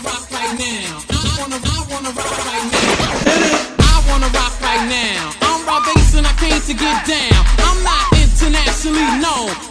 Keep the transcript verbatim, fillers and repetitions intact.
rock right now. I wanna, I wanna rock right now. I wanna rock right now. I'm Rob Bass and I came to get down. I'm not internationally known,